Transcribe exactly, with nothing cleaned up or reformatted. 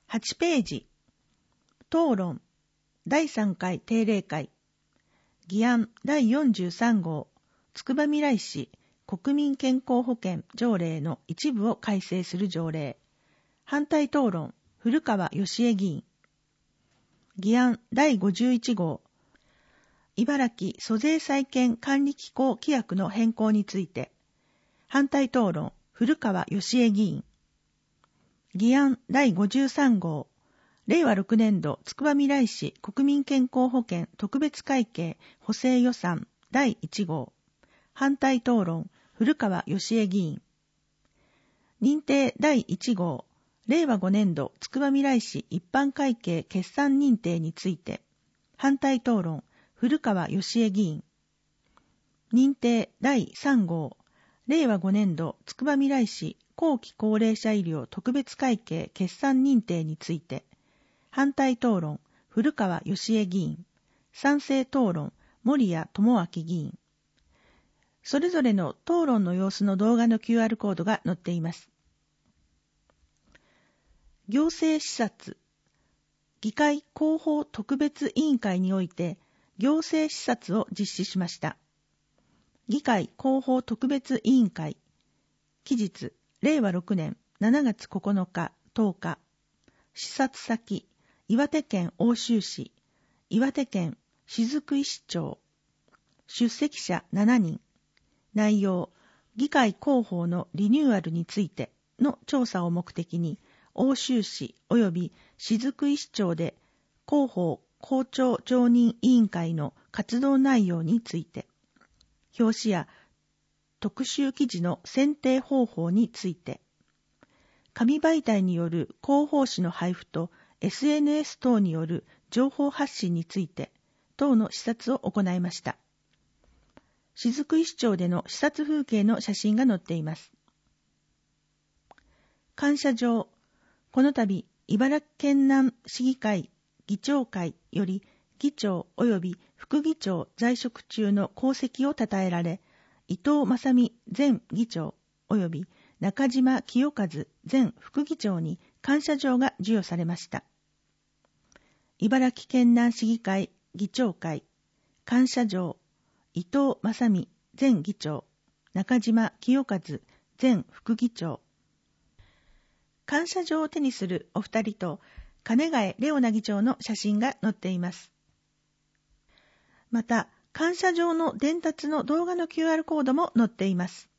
はちページ、討論だいさんかい定例会、議案だいよんじゅうさん号、つくばみらい市国民健康保険条例の一部を改正する条例、反対討論、古川義恵議員。議案だいごじゅういち号、茨城租税債権管理機構規約の変更について、反対討論、古川義恵議員。議案だいごじゅうさん号、れいわろくねん度つくばみらい市国民健康保険特別会計補正予算だいいち号、反対討論、古川義恵議員。認定だいいち号、れいわごねん度つくばみらい市一般会計決算認定について、反対討論、古川義恵議員。認定だいさん号、れいわごねん度つくばみらい市後期高齢者医療特別会計決算認定について、反対討論、古川義恵議員。賛成討論、森谷智明議員。それぞれの討論の様子の動画の キューアール コードが載っています。行政視察。議会広報特別委員会において行政視察を実施しました。議会広報特別委員会。期日、れいわろくねんしちがつここのか、とおか。視察先、岩手県奥州市、岩手県雫石町。出席者しちにん。内容、議会広報のリニューアルについての調査を目的に、奥州市及び雫石町で広報校長常任委員会の活動内容について、表紙や特集記事の選定方法について、紙媒体による広報誌の配布と エスエヌエス 等による情報発信について等の視察を行いました。雫石町での視察風景の写真が載っています。感謝状。この度、茨城県南市議会議長会より議長及び副議長在職中の功績をたたえられ、伊藤正美前議長及び中島清和前副議長に感謝状が授与されました。茨城県南市議会議長会感謝状、伊藤正美前議長、中島清和前副議長。感謝状を手にするお二人と金ヶ江レオナ議長の写真が載っています。また、感謝状の伝達の動画の キューアール コードも載っています。